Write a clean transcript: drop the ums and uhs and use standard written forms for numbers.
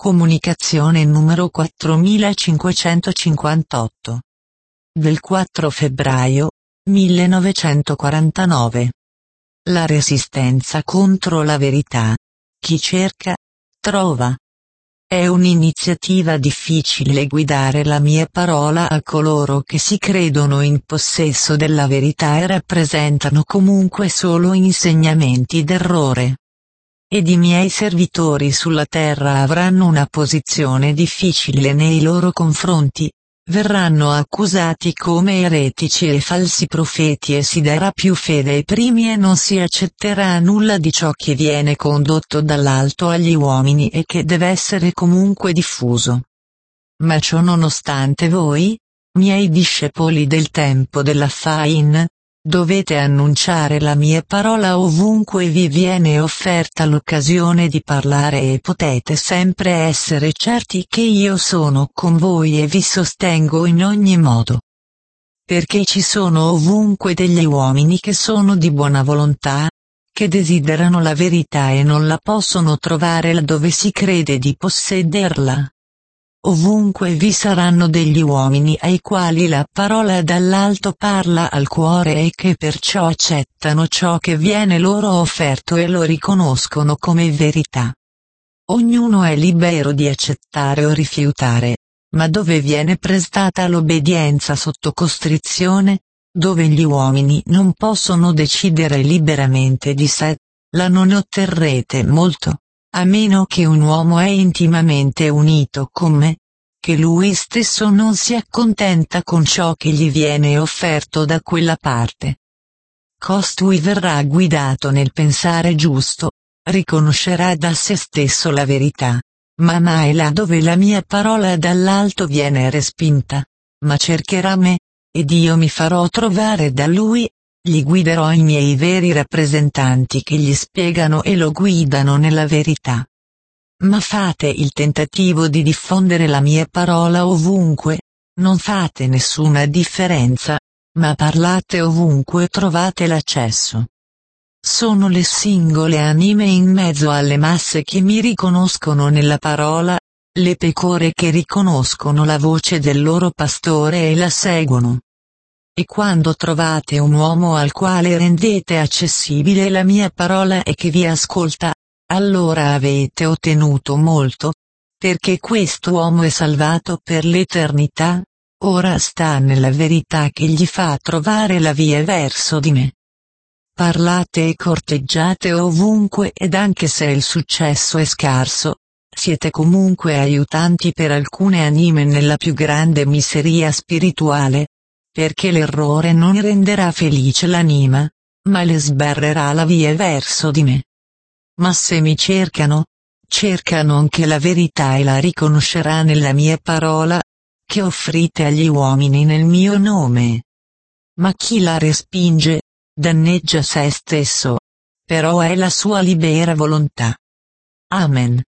Comunicazione numero 4558. Del 4 febbraio 1949. La resistenza contro la verità. Chi cerca, trova. È un'iniziativa difficile guidare la mia parola a coloro che si credono in possesso della verità e rappresentano comunque solo insegnamenti d'errore. Ed i miei servitori sulla terra avranno una posizione difficile nei loro confronti, verranno accusati come eretici e falsi profeti e si darà più fede ai primi e non si accetterà nulla di ciò che viene condotto dall'alto agli uomini e che deve essere comunque diffuso. Ma ciò nonostante voi, miei discepoli del tempo della Fain, dovete annunciare la mia parola ovunque vi viene offerta l'occasione di parlare e potete sempre essere certi che io sono con voi e vi sostengo in ogni modo. Perché ci sono ovunque degli uomini che sono di buona volontà, che desiderano la verità e non la possono trovare laddove si crede di possederla. Ovunque vi saranno degli uomini ai quali la parola dall'alto parla al cuore e che perciò accettano ciò che viene loro offerto e lo riconoscono come verità. Ognuno è libero di accettare o rifiutare, ma dove viene prestata l'obbedienza sotto costrizione, dove gli uomini non possono decidere liberamente di sé, la non otterrete molto. A meno che un uomo è intimamente unito con me, che lui stesso non si accontenta con ciò che gli viene offerto da quella parte. Costui verrà guidato nel pensare giusto, riconoscerà da se stesso la verità, ma mai là dove la mia parola dall'alto viene respinta, ma cercherà me, ed io mi farò trovare da lui. Gli guiderò i miei veri rappresentanti che gli spiegano e lo guidano nella verità. Ma fate il tentativo di diffondere la mia parola ovunque, non fate nessuna differenza, ma parlate ovunque trovate l'accesso. Sono le singole anime in mezzo alle masse che mi riconoscono nella parola, le pecore che riconoscono la voce del loro pastore e la seguono. E quando trovate un uomo al quale rendete accessibile la mia parola e che vi ascolta, allora avete ottenuto molto, perché quest'uomo è salvato per l'eternità, ora sta nella verità che gli fa trovare la via verso di me. Parlate e corteggiate ovunque ed anche se il successo è scarso, siete comunque aiutanti per alcune anime nella più grande miseria spirituale, perché l'errore non renderà felice l'anima, ma le sbarrerà la via verso di me. Ma se mi cercano anche la verità e la riconoscerà nella mia parola, che offrite agli uomini nel mio nome. Ma chi la respinge, danneggia se stesso, però è la sua libera volontà. Amen.